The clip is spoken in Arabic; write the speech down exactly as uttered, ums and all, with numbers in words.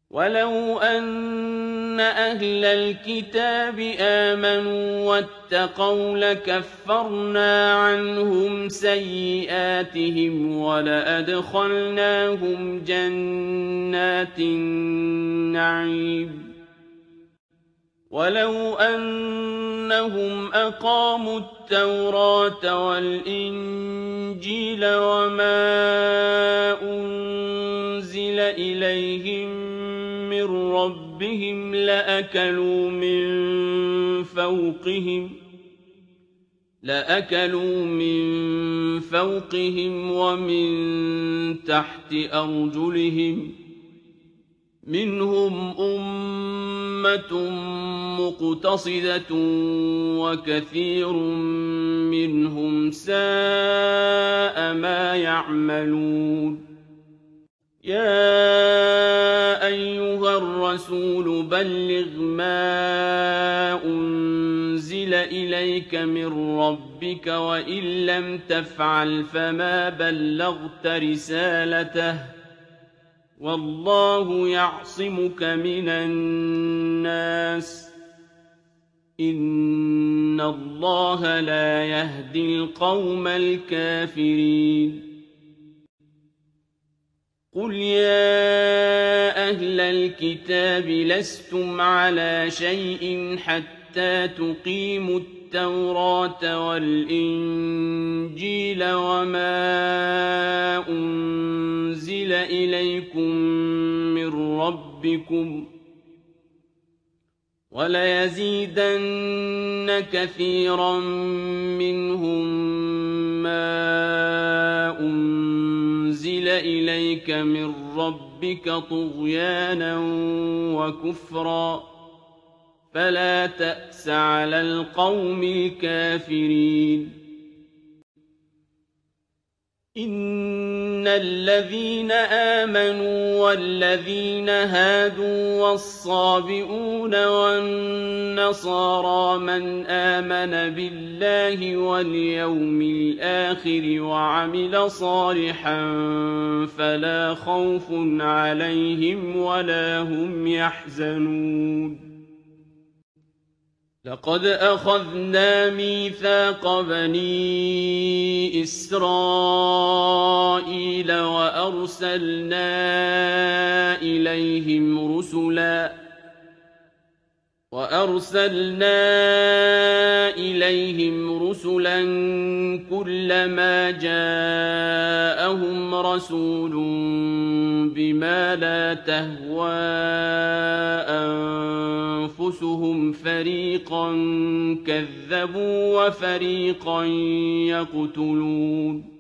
وَلَوْ أَنَّ أَهْلَ الْكِتَابِ آمَنُوا وَاتَّقَوْا لَكَفَّرْنَا عَنْهُمْ سَيِّئَاتِهِمْ وَلَأَدْخَلْنَاهُمْ جَنَّاتِ النَّعِيمِ وَلَوْ أَنَّهُمْ أَقَامُوا التَّوْرَاةَ وَالْإِنجِيلَ وَمَا أُنزِلَ إِلَيْهِم مِّن رَّبِّهِمْ لَأَكَلُوا مِن فَوْقِهِمْ لَأَكَلُوا مِن فَوْقِهِمْ وَمِن تَحْتِ أَرْجُلِهِم ۚ مِّنْهُمْ أُمَّةٌ مُّقْتَصِدَةٌ وَكَثِيرٌ مِّنْهُمْ سَاءَ مَا يَعْمَلُونَ يَا أَيُّهَا الرَّسُولُ بَلِّغْ مَا أُنزِلَ إِلَيْكَ مِن رَّبِّكَ ۖ وَإِن لَّمْ تَفْعَلْ فَمَا بَلَّغْتَ رِسَالَتَهُ ۚ وَاللَّهُ يَعْصِمُكَ مِنَ النَّاسِ ۗ إِنَّ اللَّهَ لَا يَهْدِي الْقَوْمَ الْكَافِرِينَ قُلْ يَا أَهْلَ الْكِتَابِ لَسْتُمْ عَلَىٰ شَيْءٍ حَتَّىٰ تُقِيمُوا التَّوْرَاةَ وَالْإِنجِيلَ وَمَا أُنزِلَ إِلَيْكُم مِّن رَّبِّكُمْ ۗ وَلَيَزِيدَنَّ كَثِيرًا مِّنْهُم مَّا أُنزِلَ إِلَيْكَ مِن رَّبِّكَ طُغْيَانًا وَكُفْرًا ۖ فَلَا تَأْسَ عَلَى الْقَوْمِ الْكَافِرِينَ إِنَّ الَّذِينَ آمَنُوا وَالَّذِينَ هَادُوا وَالصَّابِئُونَ وَالنَّصَارَىٰ مَنْ آمَنَ بِاللَّهِ وَالْيَوْمِ الْآخِرِ وَعَمِلَ صَالِحًا فَلَا خَوْفٌ عَلَيْهِمْ وَلَا هُمْ يَحْزَنُونَ لَقَدْ أَخَذْنَا مِيثَاقَ بَنِي إِسْرَائِيلَ وَأَرْسَلْنَا إِلَيْهِمْ رُسُلًا وَأَرْسَلْنَا إِلَيْهِمْ رُسُلًا كُلَّمَا جَاءَهُمْ رَسُولٌ بِمَا لَا تَهْوَىٰ أَنفُسُهُمْ فَرِيقًا كَذَّبُوا وَفَرِيقًا يَقْتُلُونَ